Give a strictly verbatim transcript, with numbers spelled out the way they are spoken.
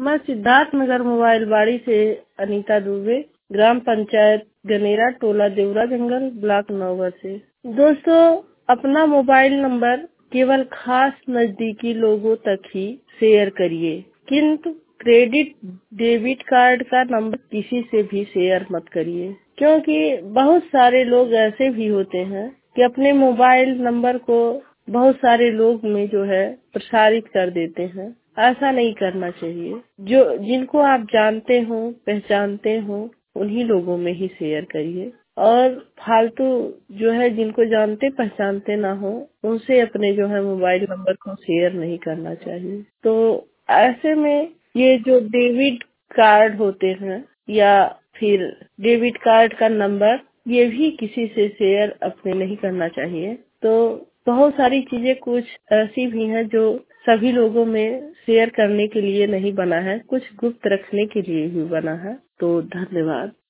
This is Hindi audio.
मैं सिद्धार्थ नगर मोबाइल बाड़ी से अनीता दुबे, ग्राम पंचायत गनेरा, टोला देवरा जंगल, ब्लॉक नौवा से। दोस्तों, अपना मोबाइल नंबर केवल खास नजदीकी लोगों तक ही शेयर करिए, किंतु क्रेडिट डेबिट कार्ड का नंबर किसी से भी शेयर मत करिए, क्योंकि बहुत सारे लोग ऐसे भी होते हैं कि अपने मोबाइल नंबर को बहुत सारे लोग में जो है प्रसारित कर देते हैं। ऐसा नहीं करना चाहिए। जो जिनको आप जानते हो, पहचानते हो, उन्हीं लोगों में ही शेयर करिए, और फालतू जो है जिनको जानते पहचानते ना हो, उनसे अपने जो है मोबाइल नंबर को शेयर नहीं करना चाहिए। तो ऐसे में ये जो डेबिट कार्ड होते हैं या फिर डेबिट कार्ड का नंबर, ये भी किसी से शेयर अपने नहीं करना चाहिए। तो बहुत सारी चीजें कुछ ऐसी भी हैं जो सभी लोगों में शेयर करने के लिए नहीं बना है, कुछ गुप्त रखने के लिए भी बना है। तो धन्यवाद।